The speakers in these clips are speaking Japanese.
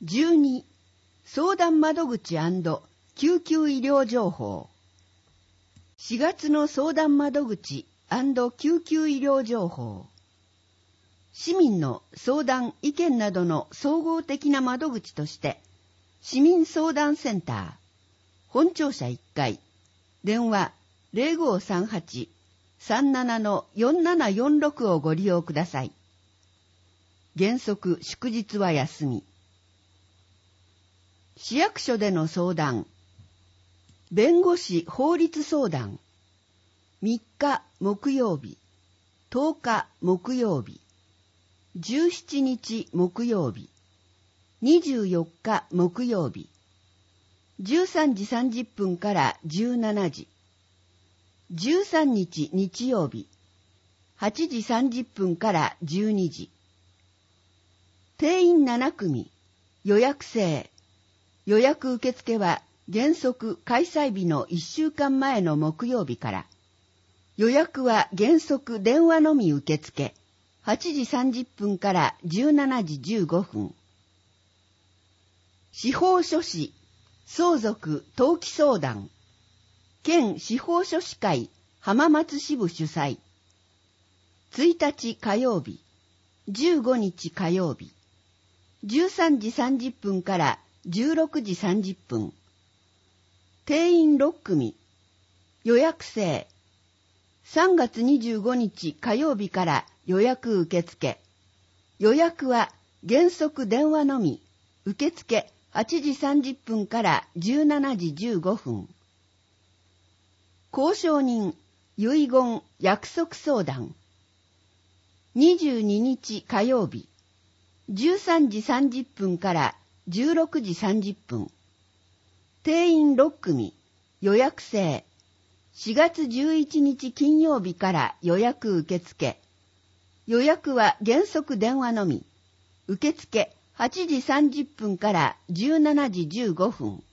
12、相談窓口&救急医療情報。4月の相談窓口&救急医療情報。市民の相談・意見などの総合的な窓口として、市民相談センター、本庁舎1階、電話 0538-37-4746 をご利用ください。原則祝日は休み。市役所での相談。弁護士法律相談。3日木曜日、10日木曜日、17日木曜日、24日木曜日、13時30分から17時、13日日曜日、8時30分から12時。定員7組、予約制。予約受付は原則開催日の1週間前の木曜日から。予約は原則電話のみ受付。8時30分から17時15分。司法書士、相続登記相談。県司法書士会浜松支部主催。1日火曜日、15日火曜日。13時30分から16時30分。定員6組。予約制。3月25日火曜日から予約受付。予約は原則電話のみ。受付8時30分から17時15分。交渉人、遺言、約束相談。22日火曜日。13時30分から16時30分。定員6組。予約制。4月11日金曜日から予約受付。予約は原則電話のみ。受付8時30分から17時15分。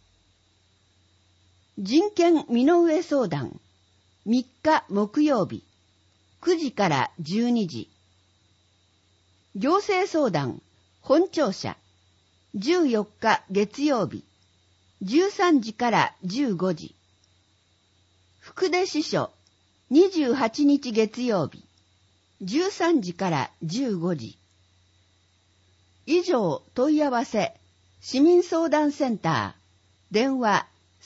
人権身の上相談。3日木曜日。9時から12時。行政相談。本庁舎。14日月曜日。13時から15時。福出支所。28日月曜日。13時から15時。以上問い合わせ。市民相談センター。電話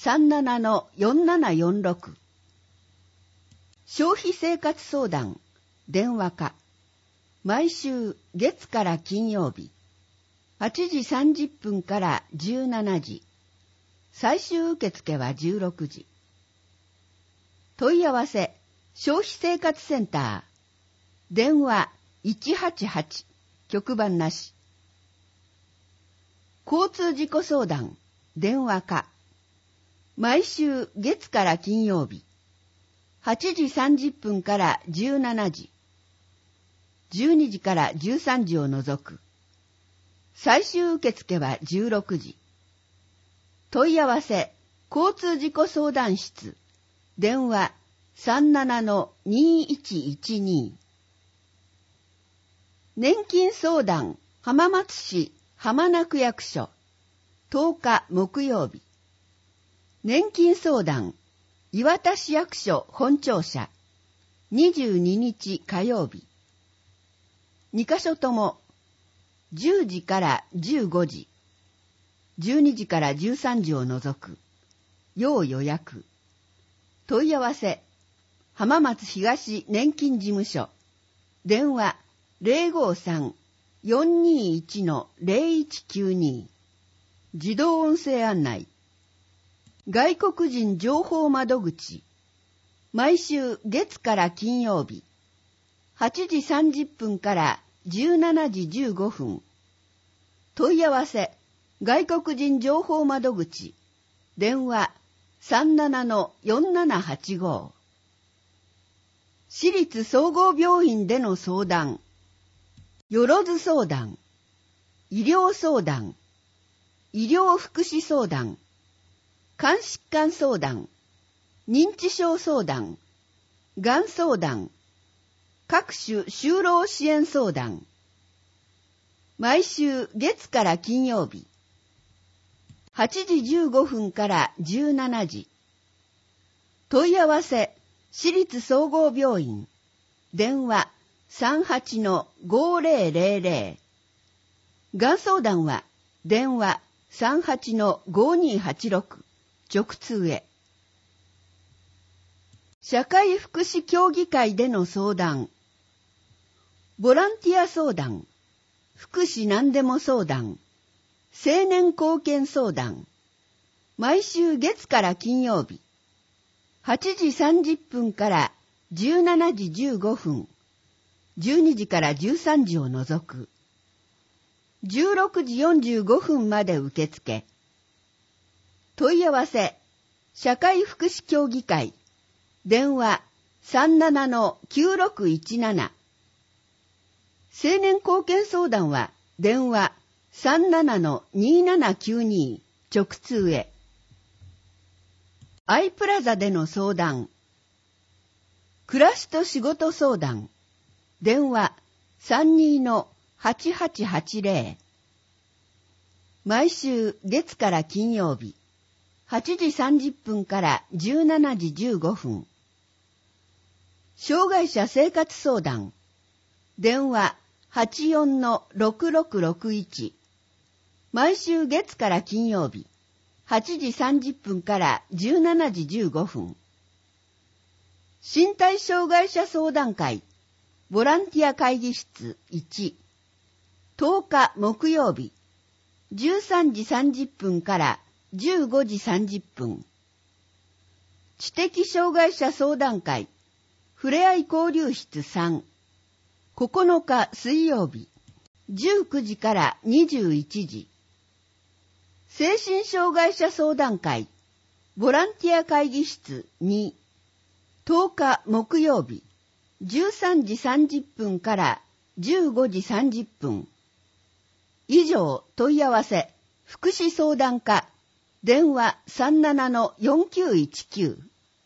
37-4746。消費生活相談。電話課。毎週月から金曜日。8時30分から17時。最終受付は16時。問い合わせ、消費生活センター。電話188、局番なし。交通事故相談、電話課。毎週月から金曜日。8時30分から17時。12時から13時を除く。最終受付は16時。問い合わせ、交通事故相談室。電話 37-2112。年金相談、浜松市浜名区役所。10日木曜日。年金相談、磐田市役所本庁舎。22日火曜日。2カ所とも、10時から15時。12時から13時を除く。要予約。問い合わせ。浜松東年金事務所。電話053-421-0192。自動音声案内。外国人情報窓口。毎週月から金曜日。8時30分から17時15分。問い合わせ。外国人情報窓口。電話37-4785。私立総合病院での相談。よろず相談。医療相談。医療福祉相談。肝疾患相談。認知症相談。がん相談。各種就労支援相談。毎週月から金曜日。 8時15分から17時。問い合わせ、私立総合病院。電話 38-5000。がん相談は、電話 38-5286。直通へ。社会福祉協議会での相談。ボランティア相談。福祉何でも相談。青年貢献相談。毎週月から金曜日。8時30分から17時15分。12時から13時を除く。16時45分まで受付。問い合わせ、社会福祉協議会。電話 37-9617。青年貢献相談は電話 37-2792 直通へ。アイプラザでの相談。暮らしと仕事相談。電話 32-8880。毎週月から金曜日。8時30分から17時15分。障害者生活相談。電話 84-6661。毎週月から金曜日。8時30分から17時15分。身体障害者相談会。ボランティア会議室1。10日木曜日。13時30分から15時30分。知的障害者相談会。ふれあい交流室3。9日水曜日。19時から21時。精神障害者相談会。ボランティア会議室2。10日木曜日。13時30分から15時30分。以上問い合わせ、福祉相談課。電話 37-4919。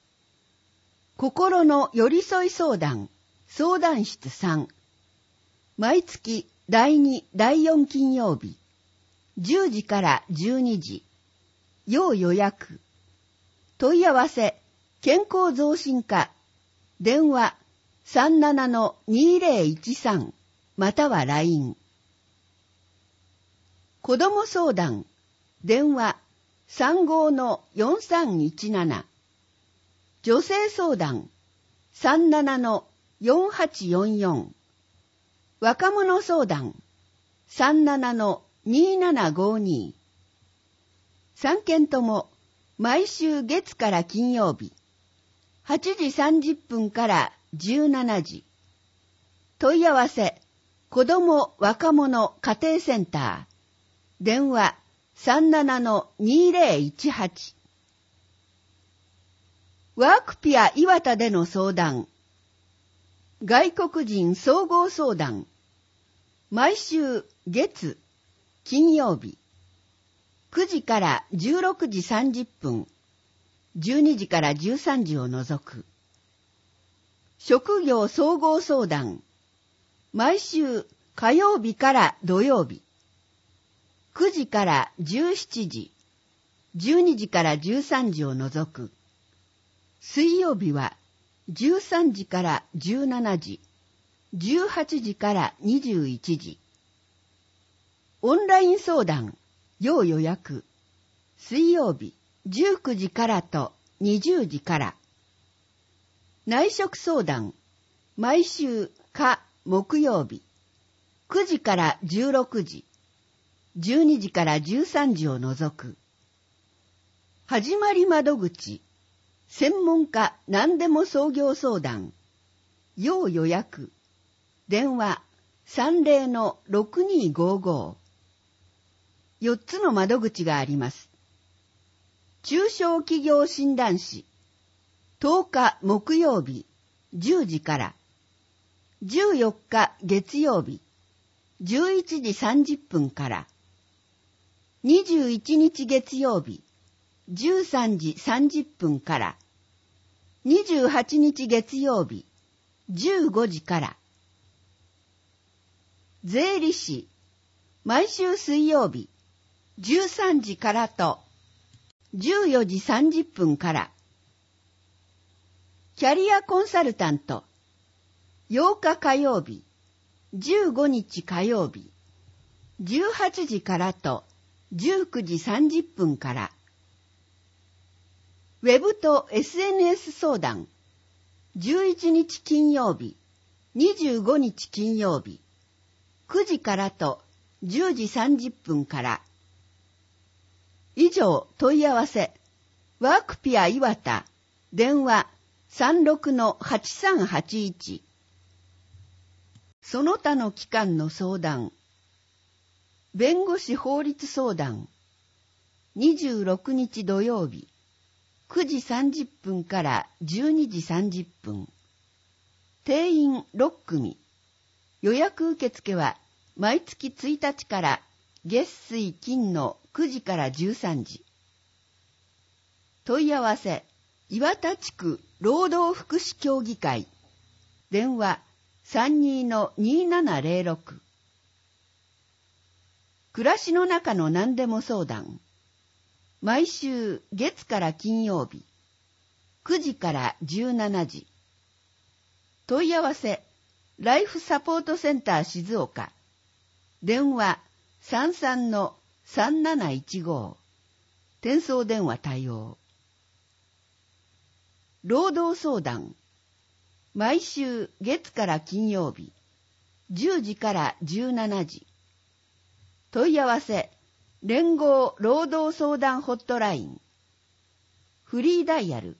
心の寄り添い相談。相談室3。毎月第2、第4金曜日。10時から12時。要予約。問い合わせ、健康増進課。電話 37-2013。または LINE。子ども相談。電話 35-4317。女性相談 37-4844。若者相談 37-2752。3件とも毎週月から金曜日。8時30分から17時。問い合わせ、子ども若者家庭センター。電話 37-2018。ワークピア岩田での相談。外国人総合相談。毎週月、金曜日。9時から16時30分。12時から13時を除く。職業総合相談。毎週火曜日から土曜日。9時から17時。12時から13時を除く。水曜日は13時から17時、18時から21時。オンライン相談、要予約。水曜日19時からと20時から。内職相談、毎週火木曜日。9時から16時、12時から13時を除く。始まり窓口。専門家何でも創業相談。要予約。電話 30-6255。4つの窓口があります。中小企業診断士。10日木曜日10時から。14日月曜日11時30分から。21日月曜日13時30分から。28日月曜日15時から。税理士、毎週水曜日 13時からと14時30分から。キャリアコンサルタント、8日火曜日、15日火曜日、18時からと19時30分から。ウェブと SNS 相談、11日金曜日、25日金曜日、9時からと10時30分から。以上問い合わせ、ワークピア岩田、電話 36-8381。その他の機関の相談、弁護士法律相談、26日土曜日、9時30分から12時30分。定員6組。予約受付は毎月1日から月水金の9時から13時。問い合わせ、岩田地区労働福祉協議会。電話 32-2706。暮らしの中の何でも相談。毎週月から金曜日、9時から17時。問い合わせ、ライフサポートセンター静岡。電話 33-3715。転送電話対応。労働相談。毎週月から金曜日、10時から17時。問い合わせ、連合労働相談ホットライン。フリーダイヤル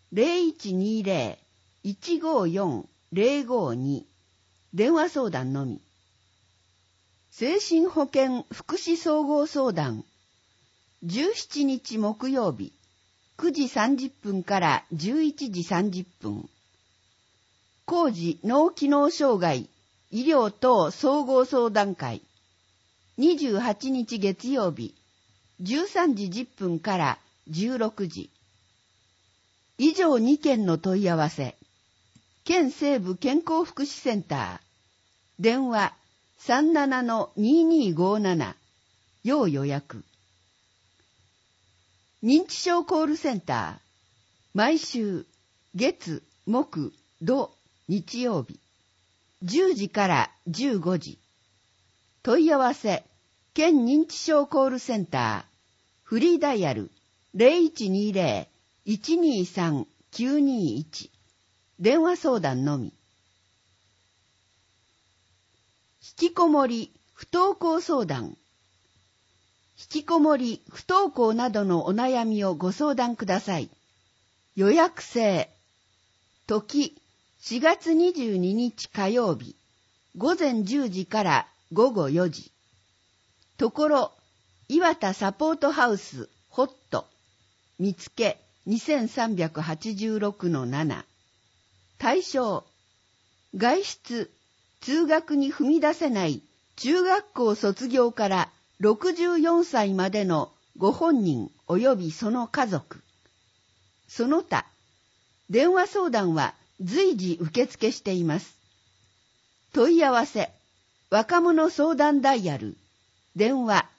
0120-154-052。電話相談のみ。精神保健福祉総合相談。17日木曜日、9時30分から11時30分。高次脳機能障害医療等総合相談会。28日月曜日、13時10分から16時。以上2件の問い合わせ。県西部健康福祉センター。電話 37-2257。要予約。認知症コールセンター。毎週月、木、土、日曜日。10時から15時。問い合わせ、県認知症コールセンター。フリーダイヤル 0120-123-921。電話相談のみ。引きこもり、不登校相談。引きこもり、不登校などのお悩みをご相談ください。予約制。時、4月22日火曜日、午前10時から午後4時。ところ、岩田サポートハウス、ホット。見つけ 2386-7。対象、外出、通学に踏み出せない中学校卒業から64歳までのご本人及びその家族。その他、電話相談は随時受付しています。問い合わせ、若者相談ダイヤル、電話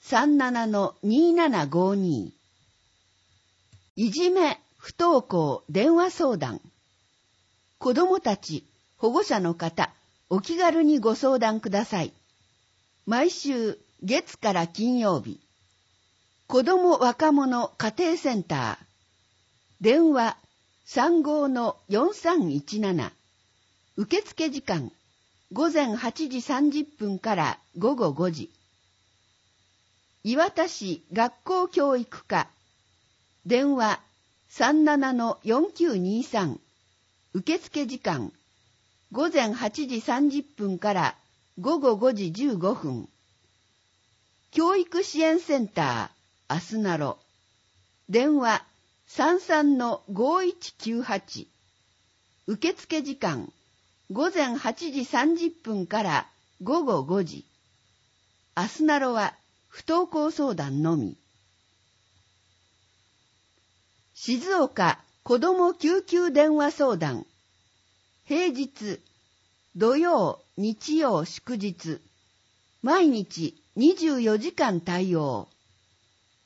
37-2752。いじめ、不登校電話相談。子どもたち、保護者の方、お気軽にご相談ください。毎週月から金曜日。子ども若者家庭センター。電話 35-4317。受付時間、午前8時30分から午後5時。岩田市学校教育課。電話 37-4923。受付時間、午前8時30分から午後5時15分。教育支援センター、あすなろ。電話 33-5198。受付時間、午前8時30分から午後5時。あすなろは不登校相談のみ。静岡子ども救急電話相談。平日、土曜、日曜、祝日。毎日24時間対応。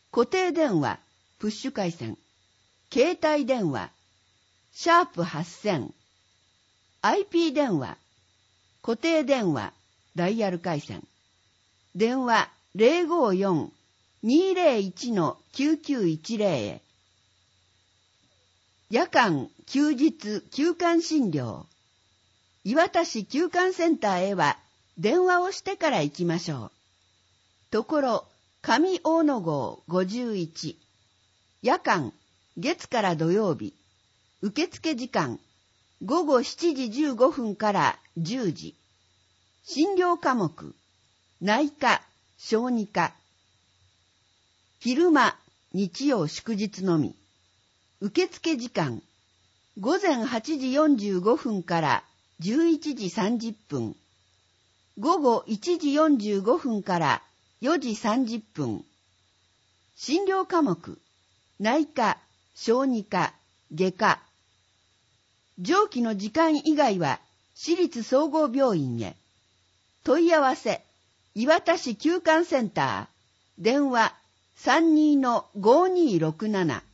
固定電話、プッシュ回線。携帯電話、#8000。IP 電話、固定電話、ダイヤル回線。電話054-201-9910へ。夜間、休日、休館診療。磐田市休館センターへは電話をしてから行きましょう。ところ、上大野号51。夜間、月から土曜日。受付時間、午後7時15分から10時。診療科目、内科、小児科。昼間、日曜祝日のみ。受付時間、午前8時45分から11時30分。午後1時45分から4時30分。診療科目、内科、小児科、外科。上記の時間以外は市立総合病院へ。問い合わせ、磐田市休館センター、電話32-5267。